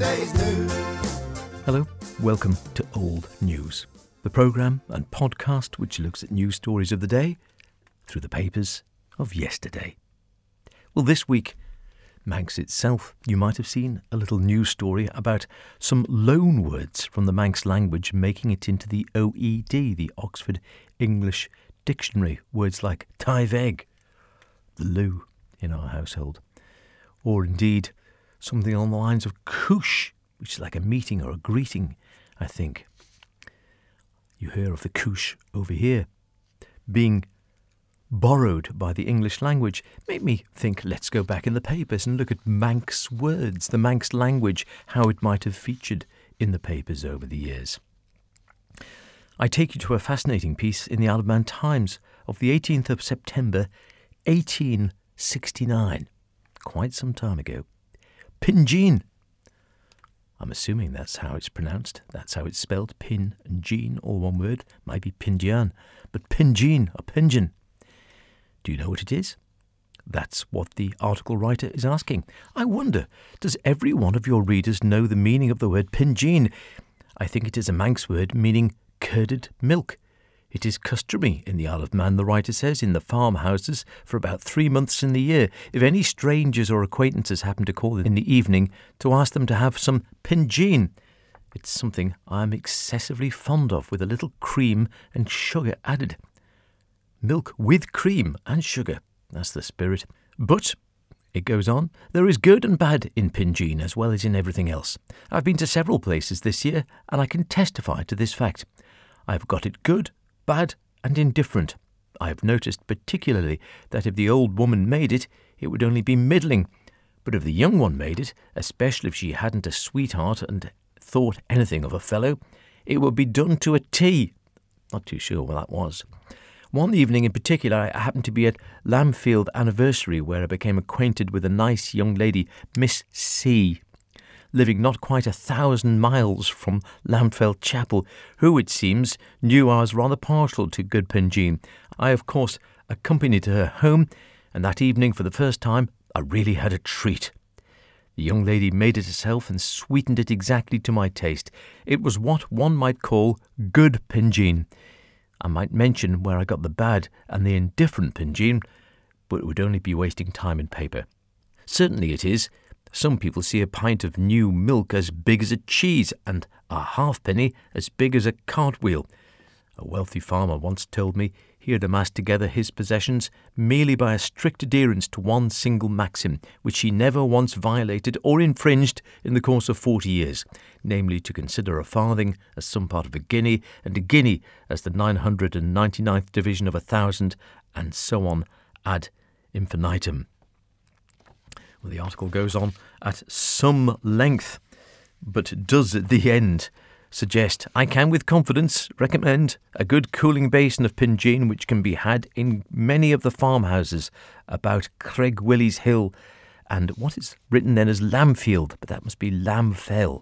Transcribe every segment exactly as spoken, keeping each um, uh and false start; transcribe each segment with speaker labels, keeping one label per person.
Speaker 1: yesterday's news.
Speaker 2: Hello, welcome to Old News, the programme and podcast which looks at news stories of the day through the papers of yesterday. Well, this week, Manx itself, you might have seen a little news story about some loan words from the Manx language making it into the O E D, the Oxford English Dictionary. Words like taiveg, the loo in our household, or indeed something along the lines of coosh, which is like a meeting or a greeting, I think. You hear of the coosh over here being borrowed by the English language. Made me think, let's go back in the papers and look at Manx words, the Manx language, how it might have featured in the papers over the years. I take you to a fascinating piece in the Isle of Man Times of the eighteenth of September, eighteen sixty-nine, quite some time ago. Pingeen. I'm assuming that's how it's pronounced. That's how it's spelled. Pin and Jean, all one word. Might be Pinjian, but Pingeen or Pingin. Do you know what it is? That's what the article writer is asking. I wonder, does every one of your readers know the meaning of the word Pingeen? I think it is a Manx word meaning curded milk. It is customary in the Isle of Man, the writer says, in the farmhouses for about three months in the year, if any strangers or acquaintances happen to call in the evening, to ask them to have some Pingeen. It's something I'm excessively fond of, with a little cream and sugar added. Milk with cream and sugar. That's the spirit. But, it goes on, there is good and bad in Pingeen as well as in everything else. I've been to several places this year and I can testify to this fact. I've got it good, bad and indifferent. I have noticed particularly that if the old woman made it, it would only be middling. But if the young one made it, especially if she hadn't a sweetheart and thought anything of a fellow, it would be done to a T. Not too sure what that was. One evening in particular, I happened to be at Lambfield Anniversary, where I became acquainted with a nice young lady, Miss C, living not quite a thousand miles from Lambfield Chapel, who, it seems, knew I was rather partial to good Pingeen. I, of course, accompanied her home, and that evening, for the first time, I really had a treat. The young lady made it herself and sweetened it exactly to my taste. It was what one might call good Pingeen. I might mention where I got the bad and the indifferent Pingeen, but it would only be wasting time and paper. Certainly it is. Some people see a pint of new milk as big as a cheese and a halfpenny as big as a cartwheel. A wealthy farmer once told me he had amassed together his possessions merely by a strict adherence to one single maxim, which he never once violated or infringed in the course of forty years, namely to consider a farthing as some part of a guinea, and a guinea as the nine hundred ninety-ninth division of a thousand, and so on ad infinitum. Well, the article goes on at some length, but does at the end suggest, I can with confidence recommend a good cooling basin of Pingeen, which can be had in many of the farmhouses about Craig Willie's Hill and what is written then as Lambfield, but that must be Lambfell.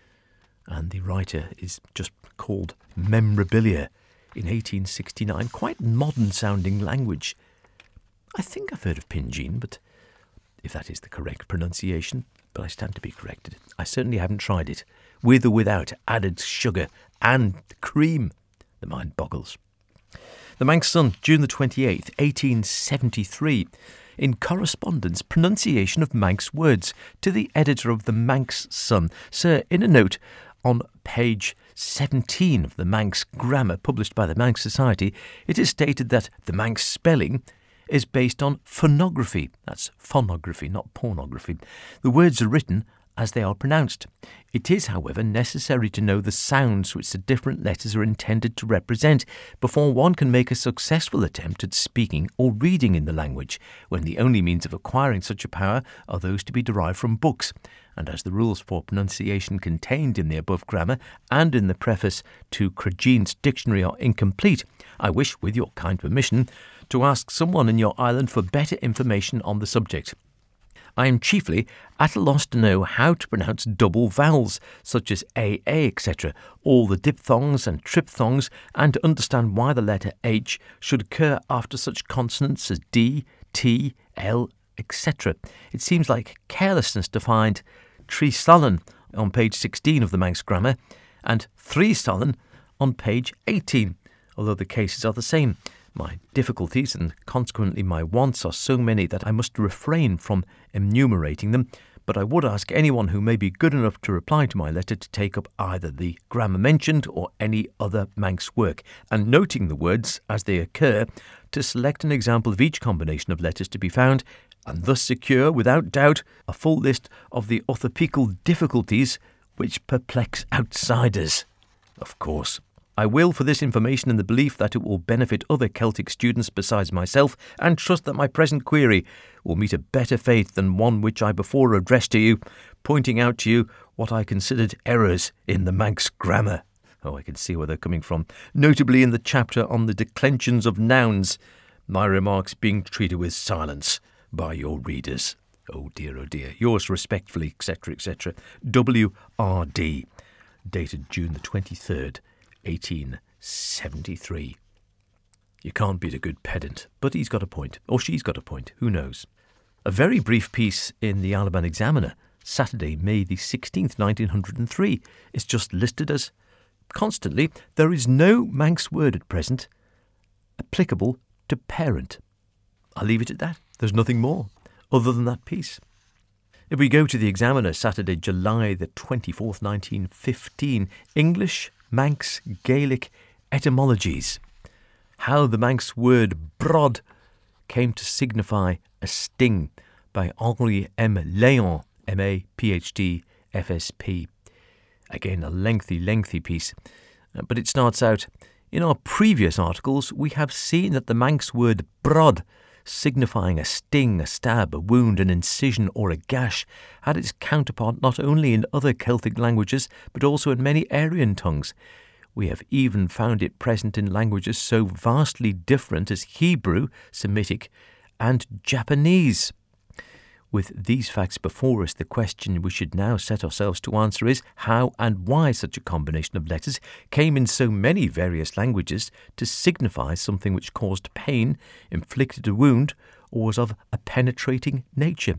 Speaker 2: And the writer is just called Memorabilia in eighteen sixty-nine. Quite modern sounding language. I think I've heard of Pingeen, but if that is the correct pronunciation, but I stand to be corrected. I certainly haven't tried it, with or without added sugar and cream. The mind boggles. The Manx Sun, June the twenty-eighth, eighteen seventy-three. In correspondence, pronunciation of Manx words, to the editor of the Manx Sun. Sir, in a note on page seventeen of the Manx Grammar published by the Manx Society, it is stated that the Manx spelling is based on phonography. That's phonography, not pornography. The words are written as they are pronounced. It is, however, necessary to know the sounds which the different letters are intended to represent before one can make a successful attempt at speaking or reading in the language, when the only means of acquiring such a power are those to be derived from books. And as the rules for pronunciation contained in the above grammar and in the preface to Cregeen's dictionary are incomplete, I wish, with your kind permission, to ask someone in your island for better information on the subject. I am chiefly at a loss to know how to pronounce double vowels, such as A A, et cetera, all the diphthongs and triphthongs, and to understand why the letter H should occur after such consonants as D, T, L, et cetera. It seems like carelessness to find Tríslallan on page sixteen of the Manx Grammar and three Solon on page eighteen, although the cases are the same. My difficulties and consequently my wants are so many that I must refrain from enumerating them, but I would ask anyone who may be good enough to reply to my letter to take up either the grammar mentioned or any other Manx work, and noting the words as they occur, to select an example of each combination of letters to be found, and thus secure, without doubt, a full list of the orthopical difficulties which perplex outsiders. Of course, I will for this information in the belief that it will benefit other Celtic students besides myself, and trust that my present query will meet a better fate than one which I before addressed to you, pointing out to you what I considered errors in the Manx Grammar. Oh, I can see where they're coming from. Notably in the chapter on the declensions of nouns, my remarks being treated with silence by your readers. Oh dear, oh dear. Yours respectfully, et cetera, et cetera. W R D, dated June the twenty-third, eighteen seventy-three. You can't beat a good pedant, but he's got a point, or she's got a point, who knows. A very brief piece in the Isle of Man Examiner, Saturday, May the sixteenth, nineteen oh three, is just listed as, constantly, there is no Manx word at present applicable to parent. I'll leave it at that. There's nothing more other than that piece. If we go to the Examiner, Saturday, July the twenty-fourth, nineteen fifteen, English, Manx, Gaelic etymologies. How the Manx word brod came to signify a sting, by Henri M. Léon, M A P H D, F S P. Again, a lengthy, lengthy piece. But it starts out, in our previous articles, we have seen that the Manx word brod, signifying a sting, a stab, a wound, an incision or a gash, had its counterpart not only in other Celtic languages, but also in many Aryan tongues. We have even found it present in languages so vastly different as Hebrew, Semitic, and Japanese. With these facts before us, the question we should now set ourselves to answer is how and why such a combination of letters came in so many various languages to signify something which caused pain, inflicted a wound, or was of a penetrating nature.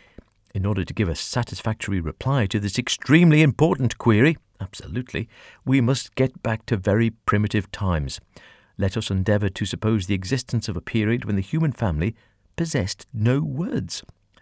Speaker 2: In order to give a satisfactory reply to this extremely important query, absolutely, we must get back to very primitive times. Let us endeavour to suppose the existence of a period when the human family possessed no words.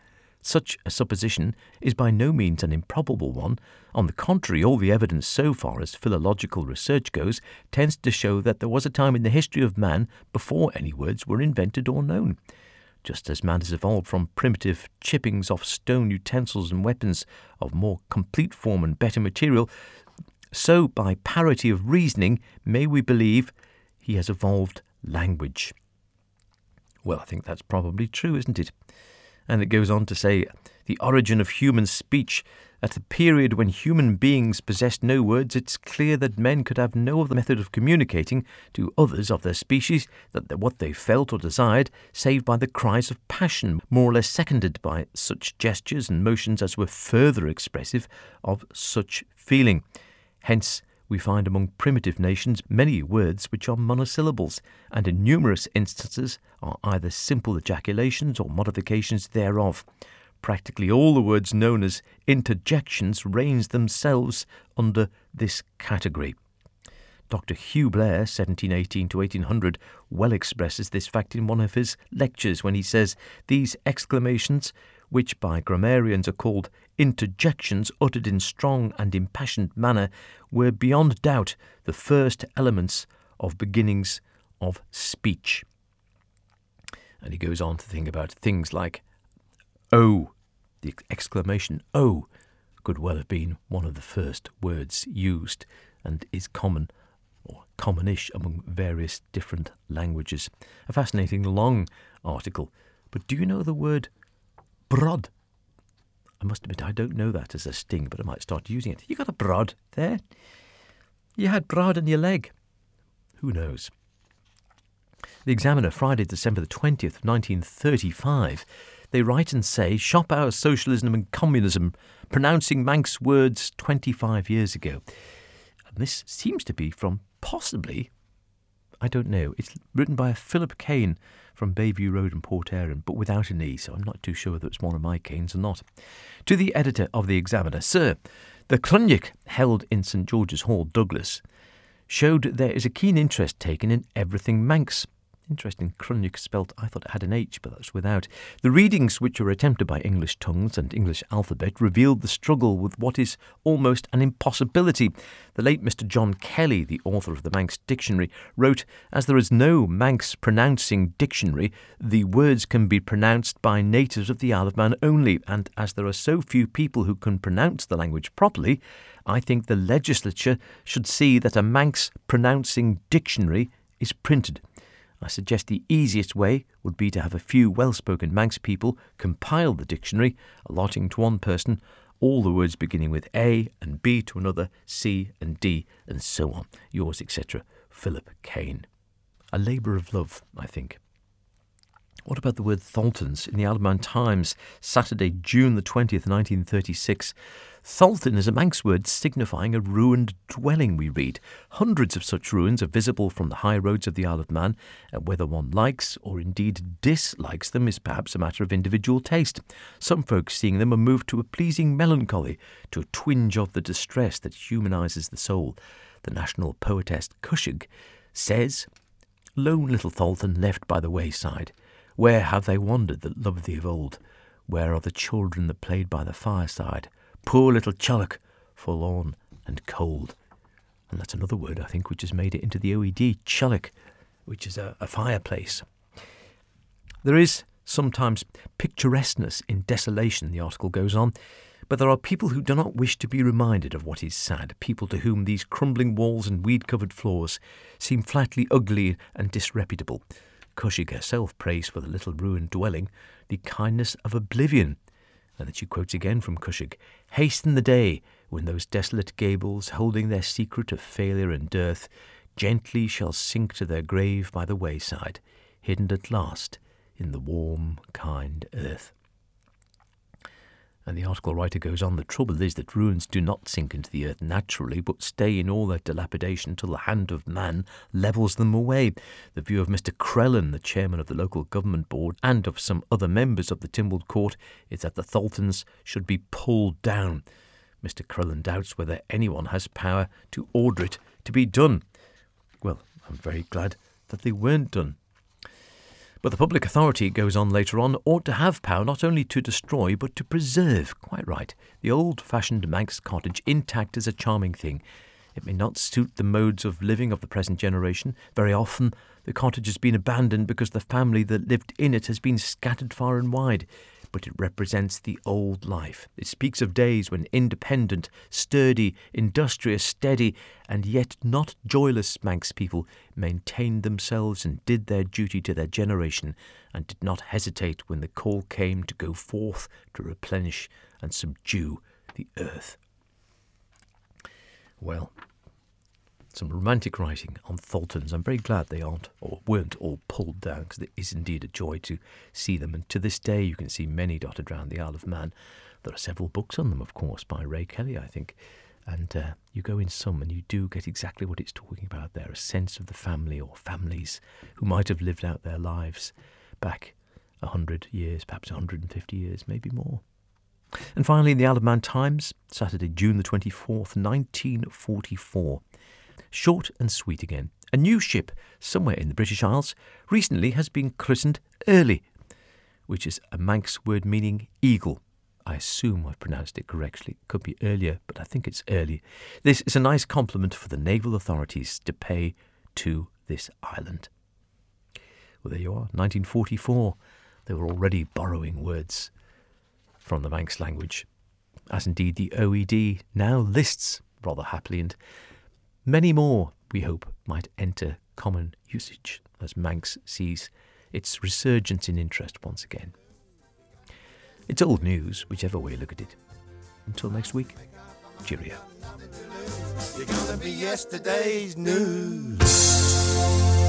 Speaker 2: Such a supposition is by no means an improbable one. On the contrary, all the evidence so far as philological research goes tends to show that there was a time in the history of man before any words were invented or known. Just as man has evolved from primitive chippings off stone utensils and weapons of more complete form and better material, so by parity of reasoning may we believe he has evolved language. Well, I think that's probably true, isn't it? And it goes on to say, the origin of human speech. At the period when human beings possessed no words, it's clear that men could have no other method of communicating to others of their species that what they felt or desired, save by the cries of passion, more or less seconded by such gestures and motions as were further expressive of such feeling. Hence, we find among primitive nations many words which are monosyllables, and in numerous instances are either simple ejaculations or modifications thereof. Practically all the words known as interjections range themselves under this category. Doctor Hugh Blair, seventeen eighteen to eighteen hundred, well expresses this fact in one of his lectures when he says, these exclamations, which by grammarians are called interjections uttered in strong and impassioned manner, were beyond doubt the first elements of beginnings of speech. And he goes on to think about things like "oh," the exclamation "oh" could well have been one of the first words used and is common or commonish among various different languages. A fascinating long article. But do you know the word brod? I must admit I don't know that as a sting, but I might start using it. You got a brod there? You had brod in your leg. Who knows? The Examiner, Friday, December the twentieth, nineteen thirty-five. They write and say, shop hours, socialism and communism, pronouncing Manx words twenty-five years ago. And this seems to be from possibly, I don't know, it's written by a Philip Kane from Bayview Road in Port Erin, but without an E, so I'm not too sure whether it's one of my Kanes or not. To the editor of the Examiner, Sir, The Clonnic, held in St George's Hall, Douglas, showed there is a keen interest taken in everything Manx. Interesting, Clonnic spelt, I thought it had an H, but that's without. The readings, which were attempted by English tongues and English alphabet, revealed the struggle with what is almost an impossibility. The late Mister John Kelly, the author of the Manx Dictionary, wrote, "As there is no Manx pronouncing dictionary, the words can be pronounced by natives of the Isle of Man only, and as there are so few people who can pronounce the language properly, I think the legislature should see that a Manx pronouncing dictionary is printed. I suggest the easiest way would be to have a few well-spoken Manx people compile the dictionary, allotting to one person all the words beginning with A and B to another, C and D, and so on. Yours, et cetera, Philip Kane." A labour of love, I think. What about the word Tholtons in the Isle of Man Times, Saturday, June the twentieth, nineteen thirty-six? Tholton is a Manx word signifying a ruined dwelling, we read. Hundreds of such ruins are visible from the high roads of the Isle of Man, and whether one likes or indeed dislikes them is perhaps a matter of individual taste. Some folks seeing them are moved to a pleasing melancholy, to a twinge of the distress that humanises the soul. The national poetess Cushig says, "Lone little Tholton left by the wayside, where have they wandered that loved thee of old? Where are the children that played by the fireside? Poor little Chullock, forlorn and cold." And that's another word, I think, which has made it into the O E D, Chullock, which is a, a fireplace. There is sometimes picturesqueness in desolation, the article goes on, but there are people who do not wish to be reminded of what is sad, people to whom these crumbling walls and weed-covered floors seem flatly ugly and disreputable. Cushig herself praised for the little ruined dwelling the kindness of oblivion, and that she quotes again from Cushig, "Hasten the day when those desolate gables, holding their secret of failure and dearth, gently shall sink to their grave by the wayside, hidden at last in the warm, kind earth." And the article writer goes on, "The trouble is that ruins do not sink into the earth naturally, but stay in all their dilapidation till the hand of man levels them away. The view of Mister Crellin, the chairman of the local government board, and of some other members of the Tynwald Court, is that the Tholtons should be pulled down. Mister Crellin doubts whether anyone has power to order it to be done." Well, I'm very glad that they weren't done. But the public authority, goes on later on, ought to have power not only to destroy but to preserve. Quite right. The old-fashioned Manx cottage, intact, is a charming thing. It may not suit the modes of living of the present generation. Very often the cottage has been abandoned because the family that lived in it has been scattered far and wide. But it represents the old life. It speaks of days when independent, sturdy, industrious, steady, and yet not joyless Manx people maintained themselves and did their duty to their generation, and did not hesitate when the call came to go forth to replenish and subdue the earth. Well, some romantic writing on Tholtons. I'm very glad they aren't or weren't all pulled down, because it is indeed a joy to see them. And to this day, you can see many dotted around the Isle of Man. There are several books on them, of course, by Ray Kelly, I think. And uh, you go in some and you do get exactly what it's talking about there, a sense of the family or families who might have lived out their lives back a hundred years, perhaps one hundred fifty years, maybe more. And finally, in the Isle of Man Times, Saturday, June the twenty-fourth, nineteen forty-four. Short and sweet again. A new ship somewhere in the British Isles recently has been christened Early, which is a Manx word meaning eagle. I assume I've pronounced it correctly. It could be earlier, but I think it's early. This is a nice compliment for the naval authorities to pay to this island. Well, there you are, nineteen forty-four. They were already borrowing words from the Manx language, as indeed the O E D now lists rather happily, and many more, we hope, might enter common usage as Manx sees its resurgence in interest once again. It's old news, whichever way you look at it. Until next week, cheerio. You're gonna be yesterday's news.